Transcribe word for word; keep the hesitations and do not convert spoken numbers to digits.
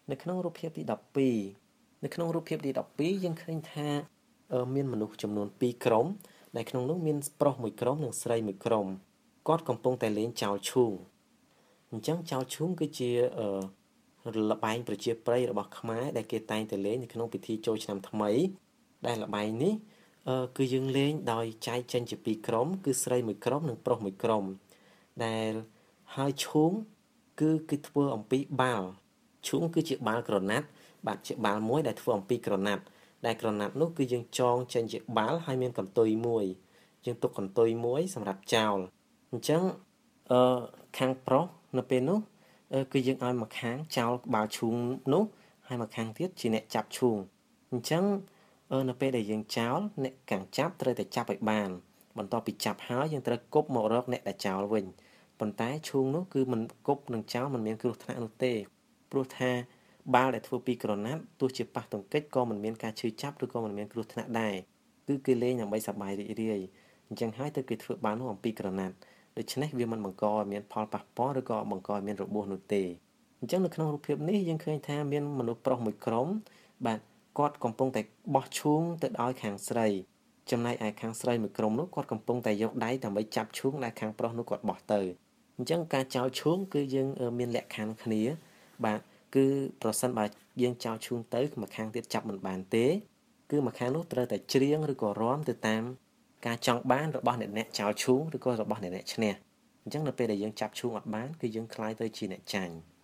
នៅក្នុងរូបភាពទីដប់ពីរនៅក្នុងរូបភាពទីដប់ពីរយើងឃើញថាមានមនុស្សចំនួនពីរក្រុមដែលក្នុងនោះមានប្រុសមួយក្រុមនិងស្រីមួយក្រុមគាត់កំពុងតែលេងចោលឈូងអញ្ចឹងចោលឈូងគឺជាល្បែងប្រជាប្រិយរបស់ខ្មែរដែលគេតែងតែលេងនៅក្នុងពិធីចូលឆ្នាំថ្មីដែលល្បែងនេះគឺយើងលេងដោយចែកចេញជាពីរក្រុមគឺស្រីមួយក្រុមនិងប្រុសមួយក្រុមដែលហើយឈូងគឺគឺធ្វើអំពីបាល់ឈូងគឺជាបាល់ក្រណាត់បាទជាបាល់មួយដែលធ្វើអំពីក្រណាត់ដែលក្រណាត់នោះគឺយើងចងចេញជាបាល់ហើយមានកន្ទុយមួយយើងទុកកន្ទុយមួយសម្រាប់ចោលអញ្ចឹងអឺខាងប្រុសនៅពេលនោះគឺយើងឲ្យមកខាងចោលក្បាលឈូងនោះហើយមកខាងទៀតជាអ្នកចាប់ឈូងអញ្ចឹងនៅពេលដែលយើងចោលអ្នកខាងចាប់ត្រូវតែចាប់ឲ្យបានបន្ទាប់ពីចាប់ហើយយើងត្រូវគប់មករកអ្នកដែលចោលវិញប៉ុន្តែឈូងនោះគឺមិនគប់នឹងចោលមិនមានគ្រោះថ្នាក់នោះទេព្រោះថាបាល់ដែលធ្វើពីក្រណាត់ទោះជាប៉ះទង្គិចក៏មិនមានការឈឺចាប់ឬក៏មិនមានគ្រោះថ្នាក់ដែរគឺគេលេងដើម្បីសប្បាយរីករាយអញ្ចឹងហើយទៅគេធ្វើបាល់នោះអំពីក្រណាត់ដូច្នេះវាមិនបង្កឲ្យមានផលប៉ះពាល់ឬក៏បង្កឲ្យមានរបួសនោះទេអញ្ចឹងនៅក្នុងរូបភាពនេះយើងឃើញថាមានមនុស្សប្រុសមួយក្រុមបាទគាត់កំពុងតែបោះឈូងទៅឲ្យខាងស្រីចំណែកឯខាងស្រីមួយក្រុមនោះគាត់កំពុងតែយកដៃដើម្បីចាប់ឈូងដែលខាងប្រុសនោះគាត់បោះទៅអញ្ចឹងការចោលឈូងគឺយើងមានលក្ខខណ្ឌគ្នាបាទគឺប្រសិនបើយើងចោលឈូងទៅម្ខាងទៀតចាប់មិនបានទេគឺម្ខាងនោះត្រូវតែច្រៀងឬក៏រាំទៅតាមការចង់បានរបស់អ្នកអ្នកចោលឈូងឬក៏របស់អ្នកអ្នកឈ្នះអញ្ចឹងនៅពេលដែលយើងចាប់ឈូងអត់បានគឺយើងក្លាយទៅជាអ្នកចាញ់